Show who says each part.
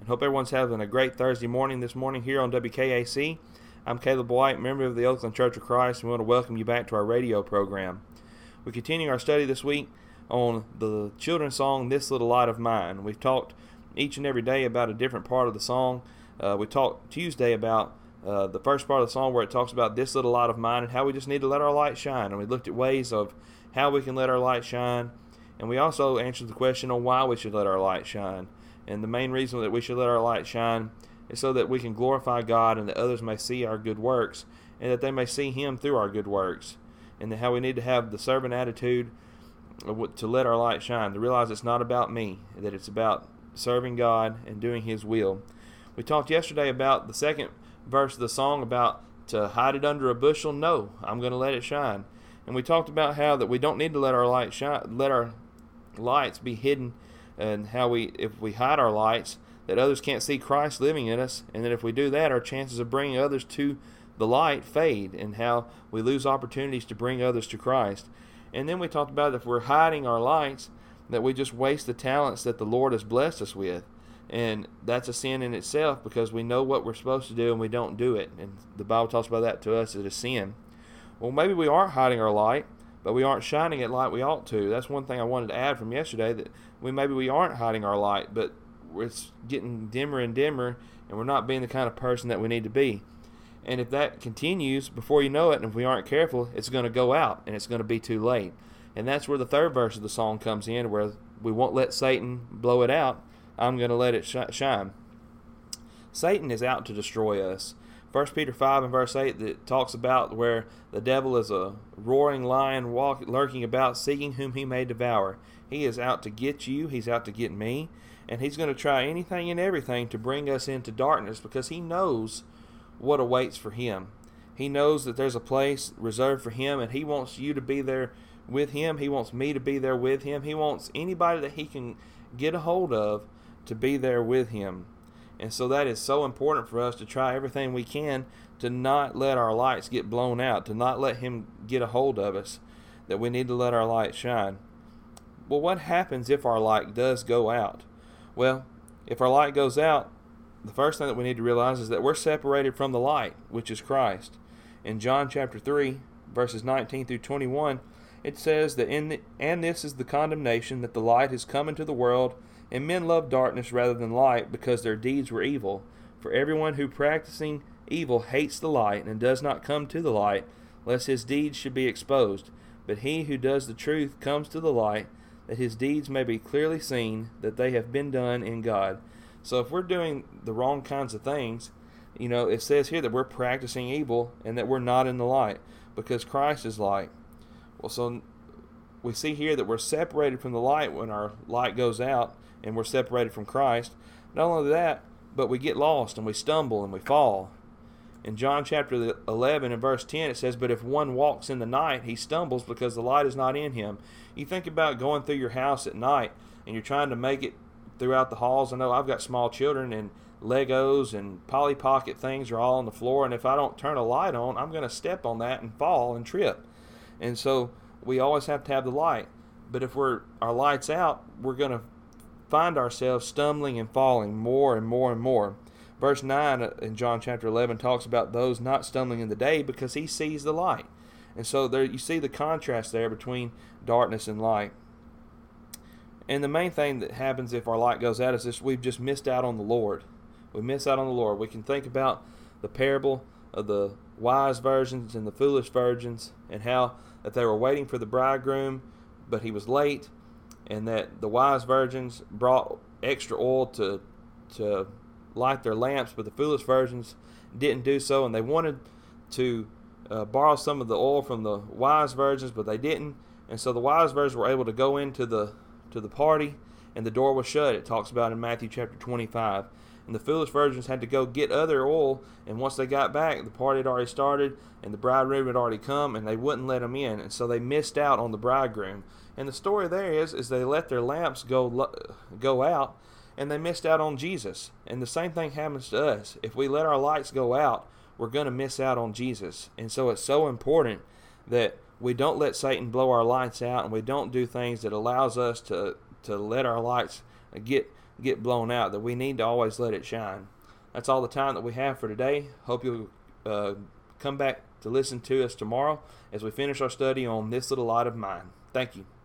Speaker 1: and hope everyone's having a great Thursday morning this morning here on WKAC. I'm Caleb White, member of the Oakland Church of Christ, and we want to welcome you back to our radio program. We continue our study this week on the children's song, This Little Light of Mine. We've talked each and every day about a different part of the song. We talked Tuesday about the first part of the song where it talks about this little light of mine and how we just need to let our light shine. And we looked at ways of how we can let our light shine. And we also answered the question on why we should let our light shine. And the main reason that we should let our light shine is so that we can glorify God and that others may see our good works and that they may see Him through our good works. And how we need to have the servant attitude to let our light shine, to realize it's not about me, that it's about serving God and doing His will. We talked yesterday about the second verse of the song about to hide it under a bushel. No, I'm going to let it shine. And we talked about how that we don't need to let our light shine, let our lights be hidden, and how if we hide our lights, that others can't see Christ living in us, and that if we do that, our chances of bringing others to the light fade, and how we lose opportunities to bring others to Christ. And then we talked about if we're hiding our lights, that we just waste the talents that the Lord has blessed us with. And that's a sin in itself because we know what we're supposed to do and we don't do it. And the Bible talks about that to us as a sin. Well, maybe we aren't hiding our light, but we aren't shining it like we ought to. That's one thing I wanted to add from yesterday, that maybe we aren't hiding our light, but it's getting dimmer and dimmer, and we're not being the kind of person that we need to be. And if that continues, before you know it, and if we aren't careful, it's going to go out, and it's going to be too late. And that's where the third verse of the song comes in, where we won't let Satan blow it out. I'm going to let it shine. Satan is out to destroy us. 1 Peter 5 and verse 8 that talks about where the devil is a roaring lion lurking about, seeking whom he may devour. He is out to get you. He's out to get me. And he's going to try anything and everything to bring us into darkness because he knows what awaits for him. He knows that there's a place reserved for him, and he wants you to be there with him. He wants me to be there with him. He wants anybody that he can get a hold of to be there with him. And so that is so important for us to try everything we can to not let our lights get blown out, to not let him get a hold of us, that we need to let our light shine. Well, what happens if our light does go out? Well, if our light goes out, the first thing that we need to realize is that we're separated from the light, which is Christ. In John chapter 3, verses 19 through 21, it says that and this is the condemnation, that the light has come into the world, and men love darkness rather than light, because their deeds were evil. For everyone who practicing evil hates the light, and does not come to the light, lest his deeds should be exposed. But he who does the truth comes to the light, that his deeds may be clearly seen, that they have been done in God. So if we're doing the wrong kinds of things, it says here that we're practicing evil, and that we're not in the light, because Christ is light. Well, so we see here that we're separated from the light when our light goes out, and we're separated from Christ. Not only that, but we get lost and we stumble and we fall. In John chapter 11 and verse 10 it says, but if one walks in the night, he stumbles because the light is not in him. You think about going through your house at night and you're trying to make it throughout the halls. I know I've got small children, and Legos and Polly Pocket things are all on the floor, and if I don't turn a light on, I'm going to step on that and fall and trip. And so we always have to have the light. But if our light's out, we're going to find ourselves stumbling and falling more and more and more. Verse 9 in John chapter 11 talks about those not stumbling in the day because he sees the light. And so there you see the contrast there between darkness and light. And the main thing that happens if our light goes out is this: we've just missed out on the Lord. We miss out on the Lord. We can think about the parable of the wise virgins and the foolish virgins, and how that they were waiting for the bridegroom, but he was late, and that the wise virgins brought extra oil to light their lamps, but the foolish virgins didn't do so, and they wanted to borrow some of the oil from the wise virgins, but they didn't. And so the wise virgins were able to go into the party, and the door was shut. It talks about in Matthew chapter 25. And the foolish virgins had to go get other oil, and once they got back, the party had already started, and the bridegroom had already come, and they wouldn't let them in, and so they missed out on the bridegroom. And the story there is they let their lamps go out, and they missed out on Jesus. And the same thing happens to us. If we let our lights go out, we're going to miss out on Jesus. And so it's so important that we don't let Satan blow our lights out, and we don't do things that allows us to let our lights get get blown out, that we need to always let it shine. That's all the time that we have for today. Hope you'll come back to listen to us tomorrow as we finish our study on this little light of mine. Thank you.